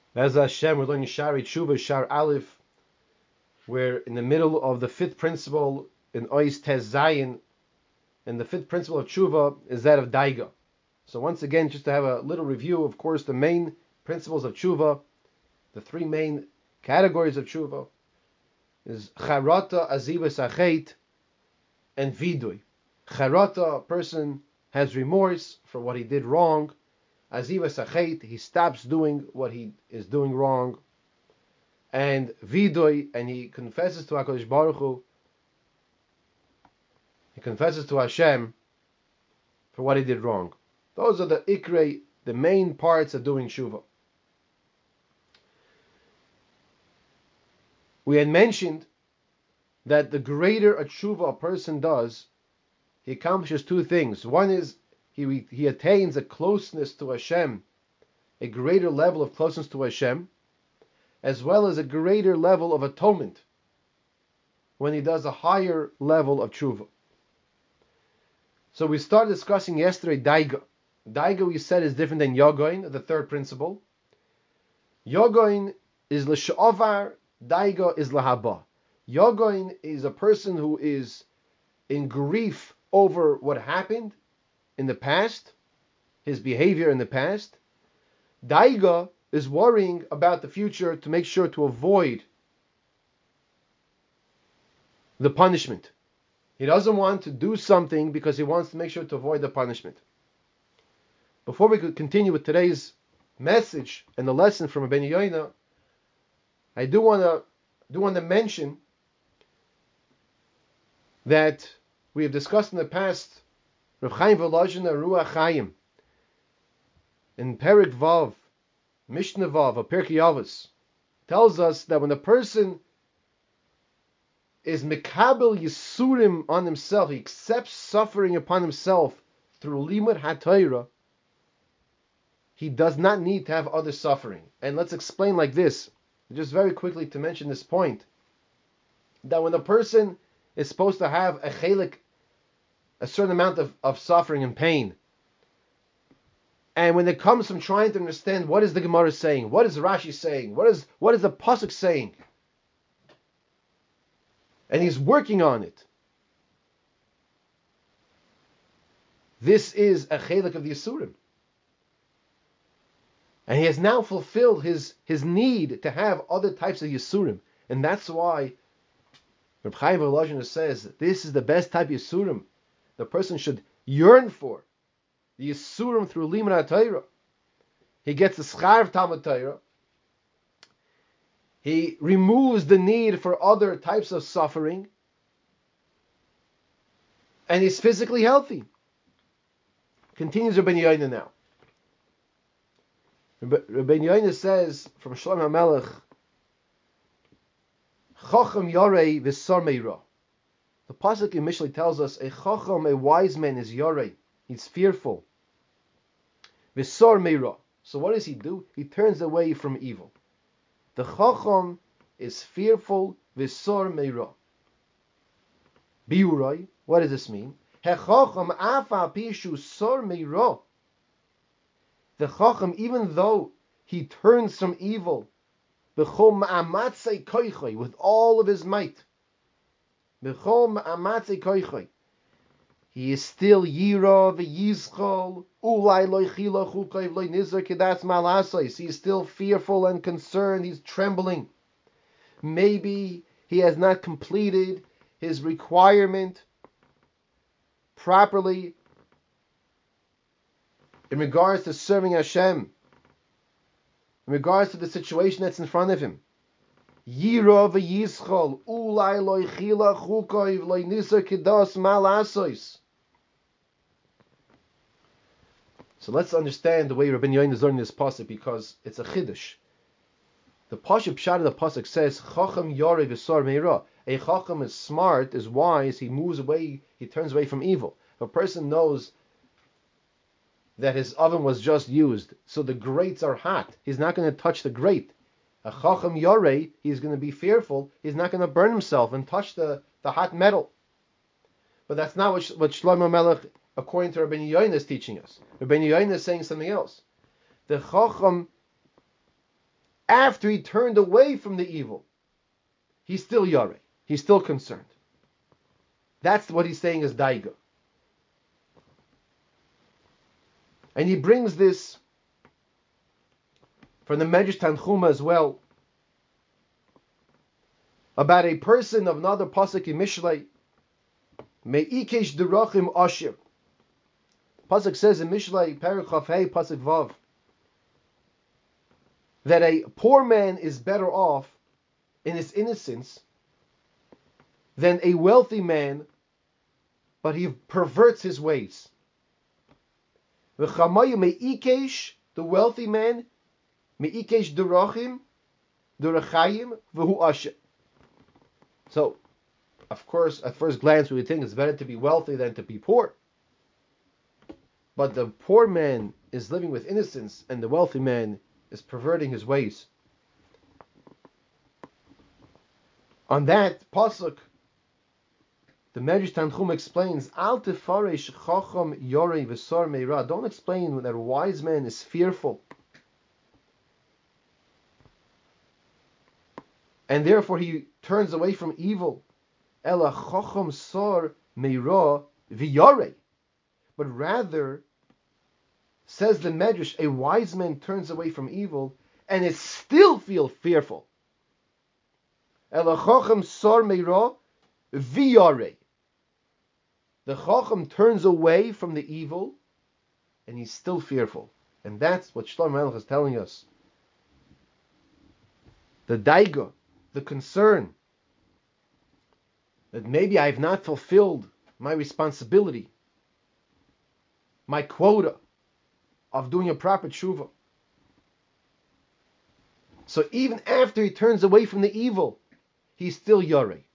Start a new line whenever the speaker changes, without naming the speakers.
As Hashem, we're learning Shari Tshuva, Shar Aleph. We're in the middle of the fifth principle in Ois Tez Zayin, and the fifth principle of Tshuva is that of Daiga. So once again, just to have a little review, of course, the main principles of Tshuva, the three main categories of Tshuva, is Charata, Azibas Achet, and Vidui. Charata, a person has remorse for what he did wrong. Azivas Achet, he stops doing what he is doing wrong. And Vidui, and he confesses to HaKadosh Baruch Hu, he confesses to Hashem for what he did wrong. Those are the Ikrei, the main parts of doing Tshuva. We had mentioned that the greater a Tshuva a person does, he accomplishes two things. One is he attains a closeness to Hashem, a greater level of closeness to Hashem, as well as a greater level of atonement when he does a higher level of Tshuva. So we started discussing yesterday Daiga. Daiga, we said, is different than Yogoin, the third principle. Yogoin is l'sha'avar, Daiga is l'haba. Yogoin is a person who is in grief over what happened in the past, his behavior in the past. Daiga is worrying about the future to make sure to avoid the punishment. He doesn't want to do something because he wants to make sure to avoid the punishment. Before we could continue with today's message and the lesson from Rabbeinu Yoina, I do want to mention that we have discussed in the past Rav Chaim Volozhin Ruach Chaim in Perik Vav, Mishnah Vav, or Pirkei Avos, tells us that when a person is Mekabel Yisurim on himself, he accepts suffering upon himself through Limud HaTorah, he does not need to have other suffering. And let's explain like this, just very quickly to mention this point, that when a person is supposed to have a chelik, a certain amount of suffering and pain, and when it comes from trying to understand what is the Gemara saying, what is Rashi saying, what is the Pasuk saying, and he's working on it, this is a chelik of the Yisurim. And he has now fulfilled his need to have other types of Yisurim. And that's why Reb Chaim Volozhin says this is the best type of Yisurim the person should yearn for. The Yisurim through Limud HaTorah. He gets the schar of Talmud Torah. He removes the need for other types of suffering. And he's physically healthy. Continues Rabbeinu Yoina now. Rabbeinu Yoina says from Shlomo HaMelech, Chacham Yorei v'sar meira. The pasuk in Mishlei tells us a chacham, a wise man, is yorei. He's fearful. V'sar meira. So what does he do? He turns away from evil. The chacham is fearful. V'sar meira. Biurai. What does this mean? Hechacham afa pishu sar meira. The chacham, even though he turns from evil, with all of his might, he is still yira v'yizchol ulai loichila chukayv loinizar kedas malasais. He is still fearful and concerned. He's trembling. Maybe he has not completed his requirement properly in regards to serving Hashem, in regards to the situation that's in front of him. Yira v'yizchol ulai loichila chukayv loinizar kedas malasois. So let's understand the way Rabbeinu Yoina is learning this pasuk, because it's a chiddush. The pasuk pshat of the pasuk says, Chacham yorei v'sar meira. A chacham is smart, is wise. He moves away, he turns away from evil. If a person knows that his oven was just used, so the grates are hot, he's not going to touch the grate. A chacham yorei, he's going to be fearful. He's not going to burn himself and touch the hot metal. But that's not what Shlomo Melech, according to Rabbeinu Yoina, is teaching us. Rabbeinu Yoina is saying something else. The chacham after he turned away from the evil, he's still Yareh. He's still concerned. That's what he's saying is Daiga. And he brings this from the Medrash Tanchuma as well, about a person of another pasuk in Mishlei, Me'ikesh derachim ashir. Pasuk says in Mishlei, Perek Chaf Hei, pasuk Vav, that a poor man is better off in his innocence than a wealthy man, but he perverts his ways. V'chamayu me'ikesh, the wealthy man, me'ikesh derachim, derachayim, v'hu asher. So, of course, at first glance, we would think it's better to be wealthy than to be poor. But the poor man is living with innocence, and the wealthy man is perverting his ways. On that pasuk, the Medrash Tanchuma explains, Al tefaresh chacham yorei v'sar meira. Don't explain that a wise man is fearful, and therefore he turns away from evil. Ela chacham sar meira v'yarei. But rather, says the Medrash, a wise man turns away from evil and is still feel fearful. Ela chacham sar meira v'yarei. The chacham turns away from the evil and he's still fearful. And that's what Shlomo Melech is telling us. The daiga, the concern that maybe I have not fulfilled my responsibility, my quota of doing a proper tshuva. So even after he turns away from the evil, he's still Yareh.